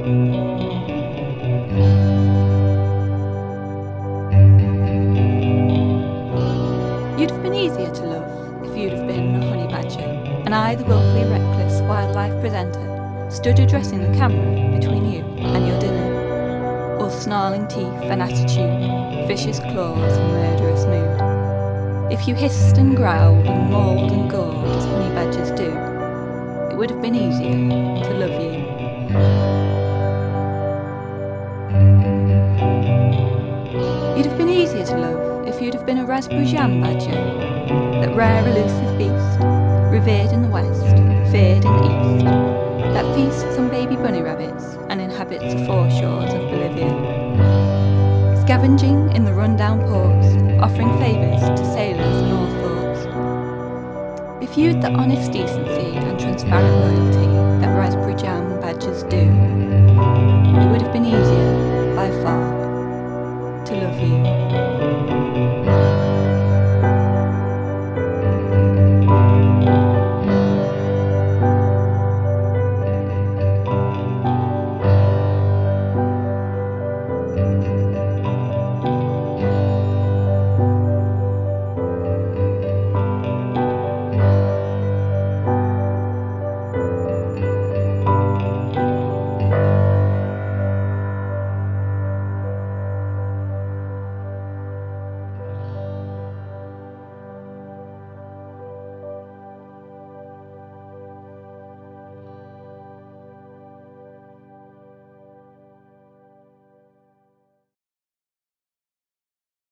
You'd have been easier to love if you'd have been a honey badger, and I, the willfully reckless wildlife presenter, stood addressing the camera between you and your dinner, all snarling teeth and attitude, vicious claws and murderous mood. If you hissed and growled and mauled and gored as honey badgers do, it would have been easier to love you. You'd have been easier to love if you'd have been a raspberry jam badger, that rare elusive beast, revered in the west, feared in the east, that feasts on baby bunny rabbits and inhabits the foreshores of Bolivia, scavenging in the run-down ports, offering favours to sailors and all sorts. If you'd the honest decency and transparent loyalty